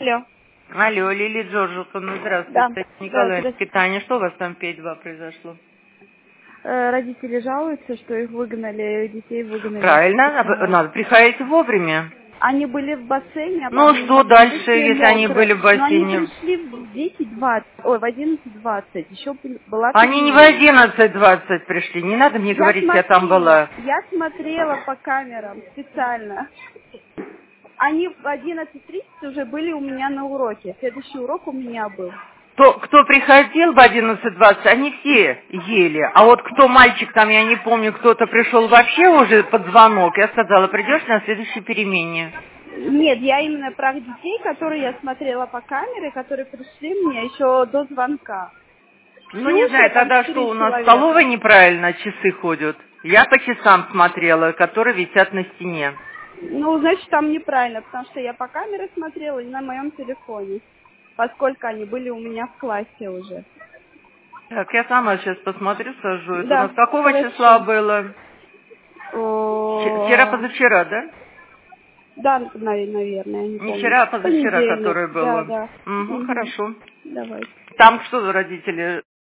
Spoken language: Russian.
Алло. Алло, Лилия Джорджиковна, здравствуйте. Да. Николаевский, Таня, что у вас там в 5-2 произошло? Родители жалуются, что их выгнали, детей выгнали. Правильно, надо приходить вовремя. Они были в бассейне, а Ну потом что они дальше, вышли если они мокрые. были в Но они бассейне? пришли в 10:20, в 11:20. Еще была Они не в перемена. 11:20 пришли, не надо мне говорить, я там была. Я смотрела по камерам специально. Они в 11:30 уже были у меня на уроке. Следующий урок у меня был. Кто приходил в 11:20, они все ели. А вот кто мальчик там, я не помню, кто-то пришел вообще уже под звонок. Я сказала, придешь на следующей перемене. Нет, я именно про детей, которые я смотрела по камере, которые пришли мне еще до звонка. Ну, не Ксюша, знаю, там тогда 4 что, у нас в столовой человека. неправильно часы ходят? Я по часам смотрела, которые висят на стене. Ну, значит, там неправильно, потому что я по камере смотрела и на моем телефоне, поскольку они были у меня в классе уже. Так, я сама сейчас посмотрю, сажу. Это у нас Да, какого числа хорошо. было? Вчера-позавчера, да? Да, наверное, не Не помню. вчера, а позавчера, Понедельник, которое было. да. Угу, Угу. хорошо. Давай. Там что за родители?